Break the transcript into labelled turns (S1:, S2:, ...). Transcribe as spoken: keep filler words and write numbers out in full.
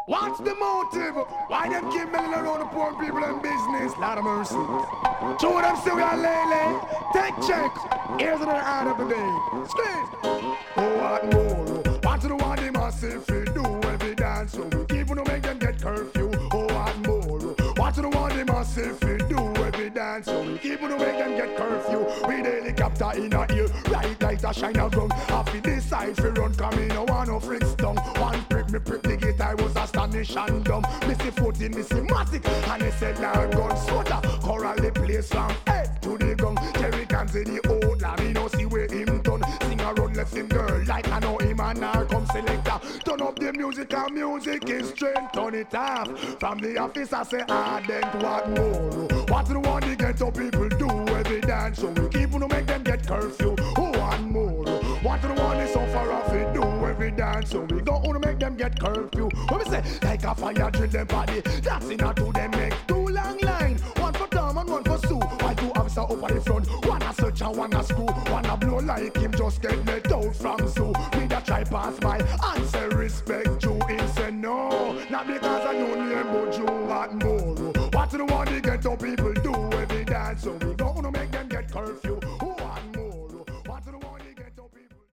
S1: What's the motive? Why them keep milling around the poor people in business? Lot of mercy. Two of them still got lay Take check. Here's another ad of the day. Squeeze. Oh, what more? What do the one they massive fi do every dance? So we keep on to make them get curfew. Oh, what more? What do the one they massive fi do every dance? So we keep on to make them get curfew. We the helicopter in a ear, bright light a shine a gun. Happy this side fi run, come in no one no freaks down. One prick me prick the gate, I was astonished and dumb. Missy fourteen, Missy matic, and they said now gun soda. Coral the place from head to the gun. Jerry can say the old lad, me no see where him done. Sing around left him girl, like I know him and her come selector. Turn up the music and music is straight, turn it off. From the office I say ardent, what more? What the one the ghetto people do every dance? So we keep on to make them get curfew. Oh, one more. What the one they suffer off it do every dance? So we go on to make them get curfew. What we say? Like a fire drill them body. That's enough to them make two long line. One for Tom and one for Sue. Why two officer up at the front? One a search and one a screw. One a blow like him just get let out from Sue. Me that try pass by and say respect you. Him say no, not because I know name but you want more. What the one the ghetto people do every dance? So we go on to make them get curfew.